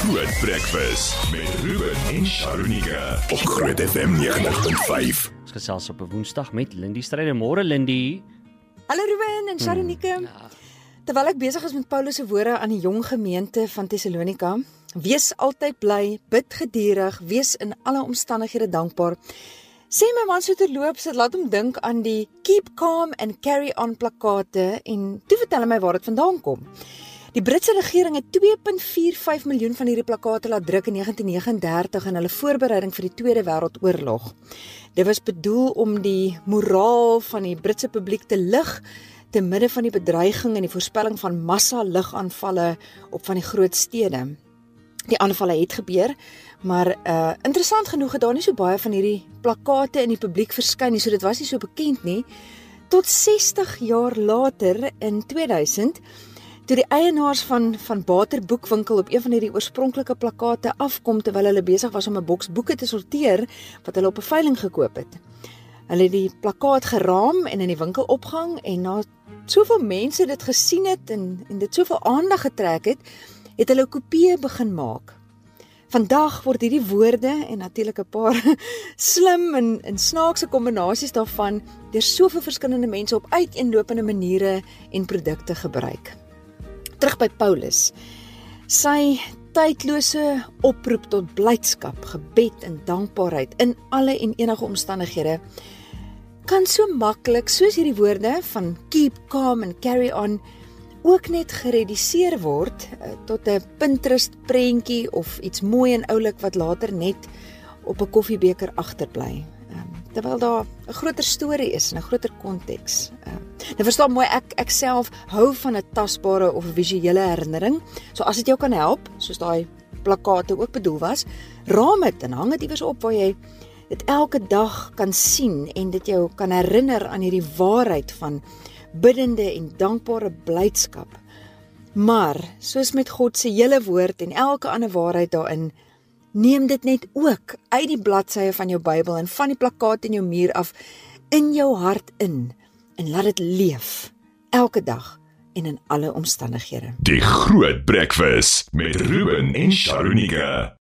Groot Breakfast met Ruben en Sharonika op Groot FM 90.5. Ons gesels op 'n Woensdag met Lindy Strydom. Môre Lindy. Hallo Ruben en Sharonika. Terwyl ek besig is met Paulus se woorde aan die jong gemeente van Thessalonika, wees altyd bly, bid gedurig, wees in alle omstandighede dankbaar. Sê my man so terloops, dit laat hom dink aan die Keep Calm and Carry On plakate en toe vertel hy my waar dit vandaan kom. Die Britse regering het 2,45 miljoen van hierdie plakate laat druk in 1939 in hulle voorbereiding vir die Tweede Wêreldoorlog. Dit was bedoel om die moraal van die Britse publiek te lig te midde van die bedreiging en die voorspelling van massa-ligaanvalle op van die groot stede. Die aanvalle het gebeur, maar interessant genoeg het daar nie so baie van hierdie plakate in die publiek verskyn nie, so dit was nie so bekend nie, tot 60 jaar later in 2000, toe die eienaars van Bater Boekwinkel op een van hierdie oorspronklike plakate afkom terwyl hulle besig was om 'n boks boeke te sorteer wat hulle op 'n veiling gekoop het. Hulle het die plakkaat geraam en in die winkel opgehang en na soveel mense dit gesien het en dit soveel aandag getrek het hulle 'n kopie begin maak. Vandag word hierdie woorde en natuurlik 'n paar slim en snaakse kombinasies daarvan deur soveel verskillende mense op uiteenlopende maniere en produkte gebruik. Terug by Paulus. Sy tydlose oproep tot blydskap, gebed en dankbaarheid in alle en enige omstandighede kan so maklik soos hierdie woorde van keep calm and carry on ook net gereduseer word tot 'n Pinterest prentjie of iets mooi en oulik wat later net op 'n koffiebeker agterbly. Terwyl daar 'n groter storie is en 'n groter konteks. Nou verstaan mooi, ek self hou van 'n tasbare of visuele herinnering. So as dit jou kan help, soos daai plakate ook bedoel was, raam dit en hang dit iewers op waar jy dit elke dag kan sien en dit jou kan herinner aan hierdie waarheid van biddende en dankbare blydskap. Maar soos met God se hele woord en elke ander waarheid daarin, neem dit net ook uit die bladsye van jou Bybel en van die plakkaat in jou muur af in jou hart in en laat dit leef elke dag en in alle omstandighede. Die Groot Breakfast met Ruben en Sharonika.